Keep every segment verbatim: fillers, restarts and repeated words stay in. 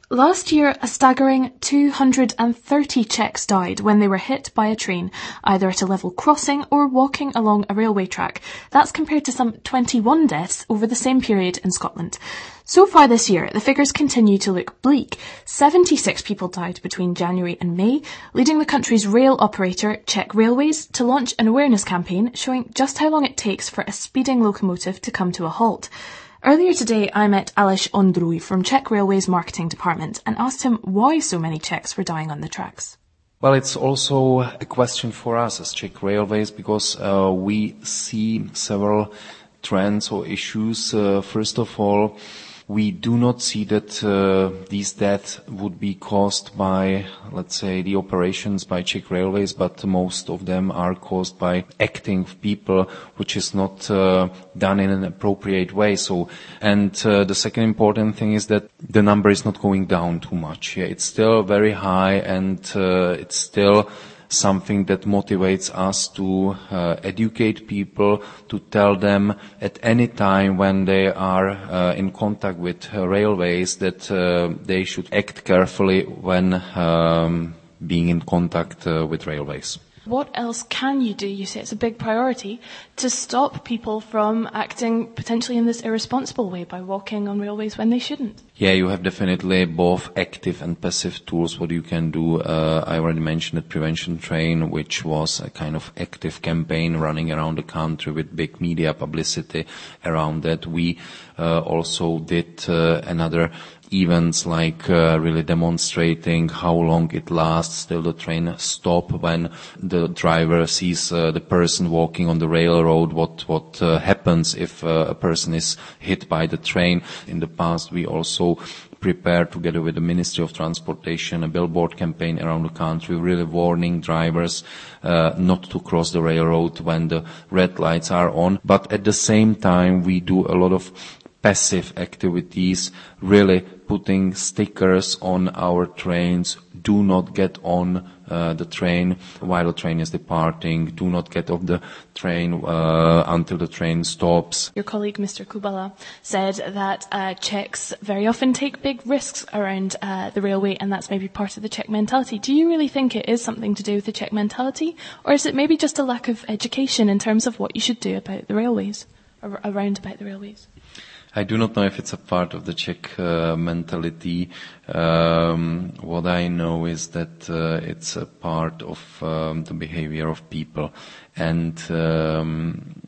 Last year, a staggering two hundred thirty Czechs died when they were hit by a train, either at a level crossing or walking along a railway track. That's compared to some twenty-one deaths over the same period in Scotland. So far this year, the figures continue to look bleak. seventy-six people died between January and May, leading the country's rail operator, Czech Railways, to launch an awareness campaign showing just how long it takes for a speeding locomotive to come to a halt. Earlier today, I met Aleš Ondruj from Czech Railways marketing department and asked him why so many Czechs were dying on the tracks. Well, it's also a question for us as Czech Railways because uh, we see several trends or issues. Uh, first of all, we do not see that uh, these deaths would be caused by, let's say, the operations by Czech Railways, but most of them are caused by acting people, which is not uh, done in an appropriate way. So, and uh, the second important thing is that the number is not going down too much. Yeah, it's still very high, and uh, it's still something that motivates us to uh, educate people, to tell them at any time when they are uh, in contact with uh, railways that uh, they should act carefully when um, being in contact uh, with railways. What else can you do, you say it's a big priority, to stop people from acting potentially in this irresponsible way by walking on railways when they shouldn't? Yeah, you have definitely both active and passive tools what you can do. Uh, I already mentioned the Prevention Train, which was a kind of active campaign running around the country with big media publicity around that. We uh, also did uh, another events like uh, really demonstrating how long it lasts till the train stop, when the driver sees uh, the person walking on the railroad, what what uh, happens if uh, a person is hit by the train. In the past, we also prepared together with the Ministry of Transportation a billboard campaign around the country, really warning drivers uh, not to cross the railroad when the red lights are on. But at the same time, we do a lot of passive activities, really putting stickers on our trains. Do not get on uh, the train while the train is departing. Do not get off the train uh, until the train stops. Your colleague, Mister Kubala, said that uh, Czechs very often take big risks around uh, the railway, and that's maybe part of the Czech mentality. Do you really think it is something to do with the Czech mentality, or is it maybe just a lack of education in terms of what you should do about the railways, or around about the railways? I do not know if it's a part of the Czech uh, mentality. Um, what I know is that uh, it's a part of um, the behavior of people. And um,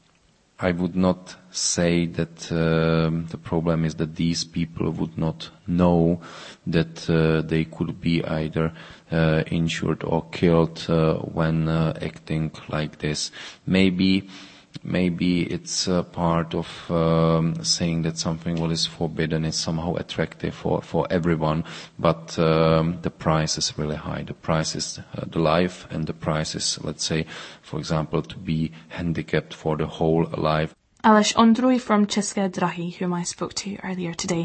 I would not say that um, the problem is that these people would not know that uh, they could be either uh, injured or killed uh, when uh, acting like this. Maybe Maybe it's a part of um, saying that something what is forbidden is somehow attractive for, for everyone, but um, the price is really high. The price is uh, the life, and the price is, let's say, for example, to be handicapped for the whole life. Aleš Ondruj from České dráhy, whom I spoke to earlier today.